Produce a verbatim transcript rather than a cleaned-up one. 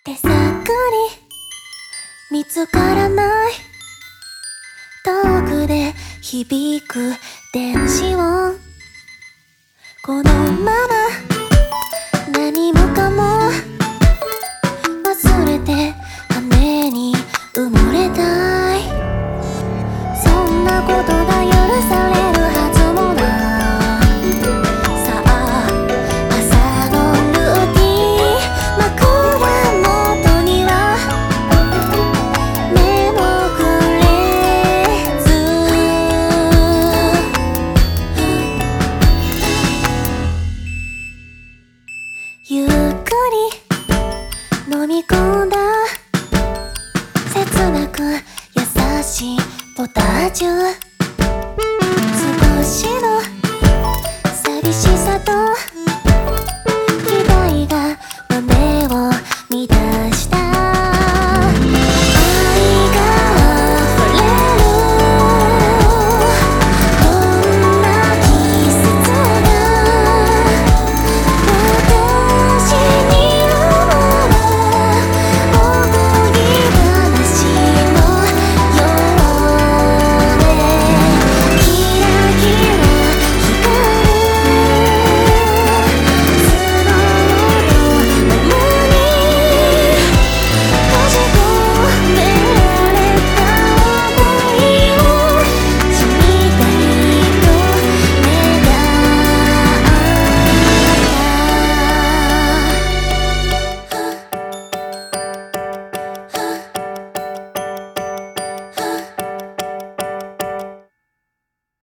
手探り見つからない遠くで響く電子音、このまま何もかも忘れて羽に埋もれたい。そんなことが許されるはずもない。さあ朝のルーティン、枕元には目もくれず、ゆっくり飲み込んだ切なく優しいポタージュ。